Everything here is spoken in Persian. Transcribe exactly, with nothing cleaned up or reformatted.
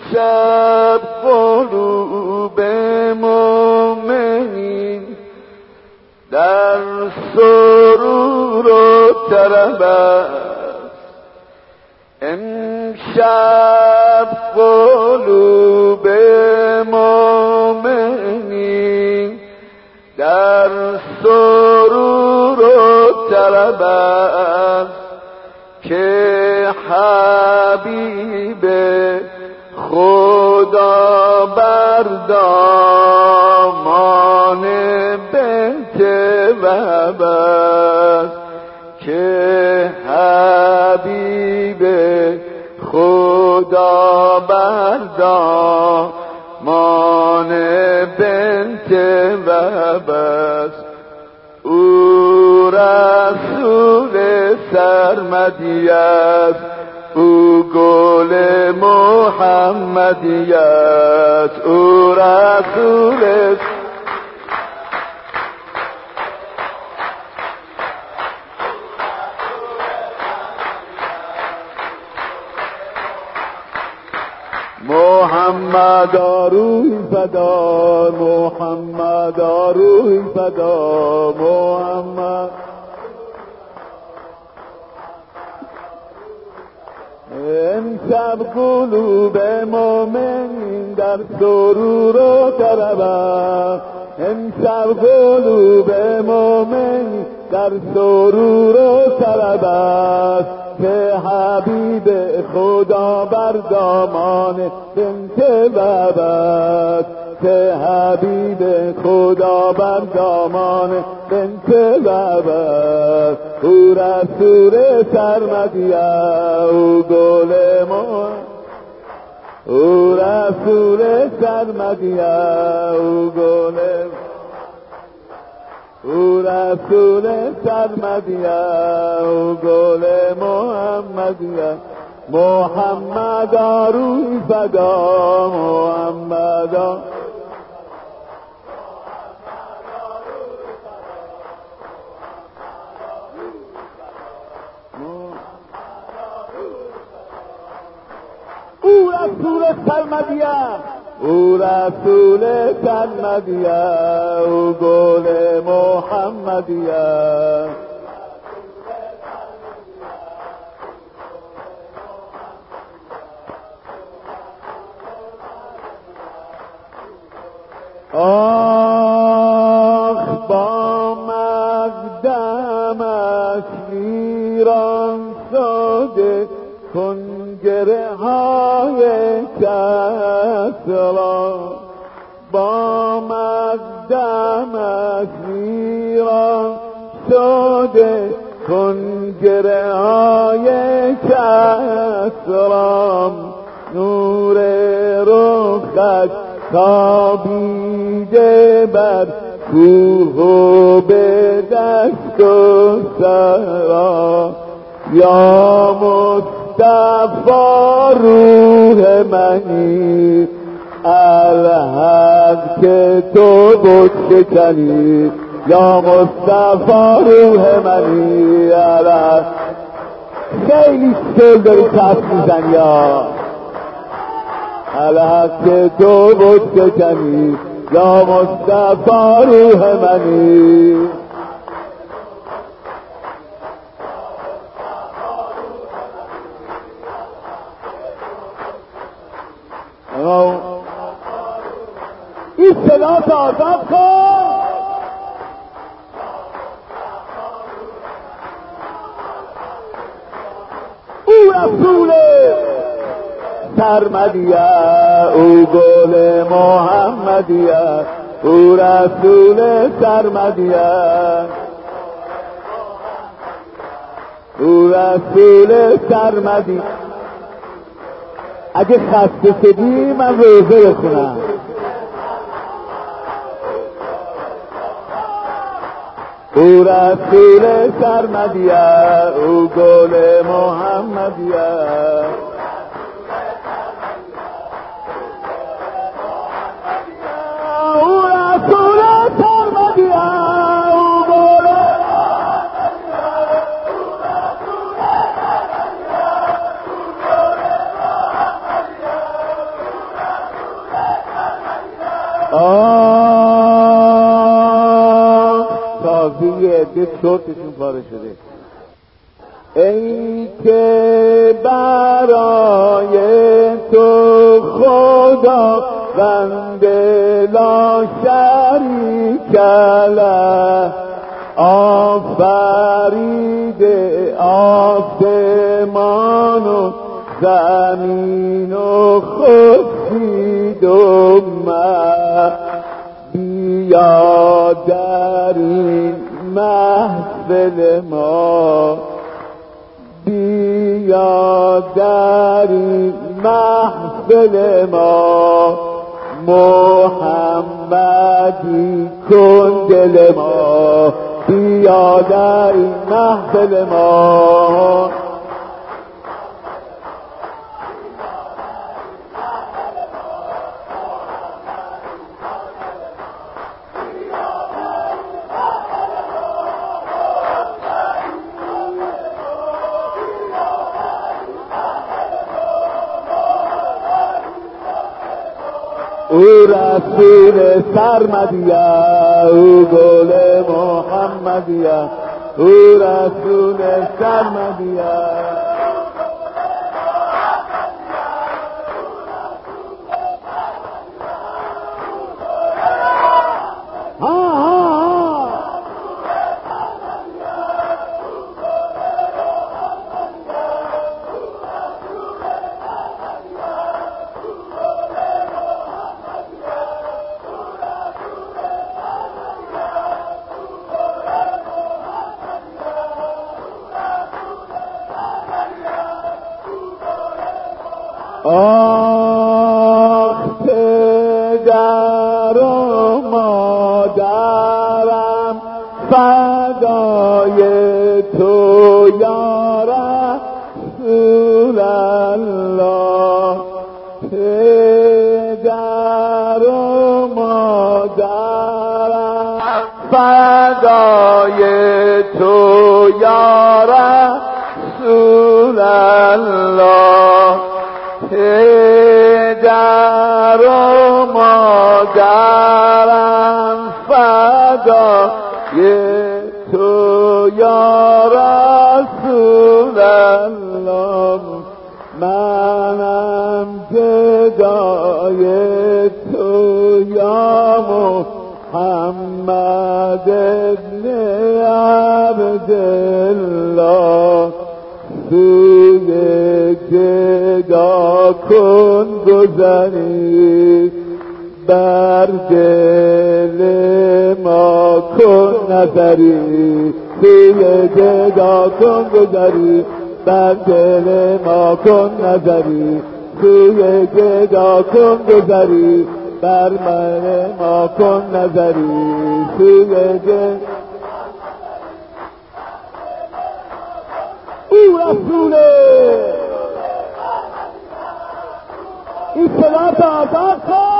امشب قلوب مومنین در سرور و طرب است. امشب قلوب مومنین در سرور و طرب است که حبیب خدا بر دامان بنت وهب است که حبیب خدا بر دامان بنت وهب است. او رسول سرمدی است، او گل محمدی است، او رسول محمد روی فدا، محمد روی فدا، محمد امشب قلوب مومنین در سرور و طرب است. امشب قلوب مومنین در سرور و طرب است که حبیب خدا بر دامان بنت وهب است که حبیب خدا بر دامان بنت وهب است. او رسول سرمدی است، او گل محمد، او رسول سرمدی است، او گل، او رسول سرمدی است، او گل محمدی است. محمد روی فدا، محمد او رسول سرمدی است، او رسول سرمدی است، او گل محمدی است. آخ با مقدمش ویران شده کنگره های کسرا، با مقدمش ویران شده کنگره های کسرا، نور رخش تابیده بر کوه و به دشت و صحرا. یا مصطفی روح منی الحق که تو بود شکنی، یا مصطفی روح منی الحق. خیلی سل داری کس میزنی یا الحق که تو بود شکنی، یا مصطفی روح منی. این صدا آزاد کن. او رسول سرمدی است، او گل محمدی است، او رسول سرمدی است، او رسول سرمدی. اگه خسته شدی من روزه بخونم. او رسول سرمدی است، او گل محمدی است. او رسول سرمدی است، او گل آه تازه یه عده چرتشون پاره شده. ای که برای تو خدا بند لا شریک له آفریده آسمان و زمین و خورشید و مه، بیا در این محفل ما، بیا در این محفل ما، محمدی کن دل ما، بیا در این محفل ما. او رسول سرمدیه، او گل محمدیه، او رسول سرمدیه. آخ پدر و مادرم فدای تو یا رسول الله، پدر و مادرم فدای تو یا رسول الله، پدر و مادرم فدای تو یا رسول الله، منم گدای تو یا محمد ابن عبدالله، سوی گدا کن گذری، بر دل ما کن نظری، سوی گدا کن گذری، بر دل ما کن نظری، سوی گدا کن گذری، بر من ما کن نظری، سوی گدا. او رسوله این صلات آزاد کن.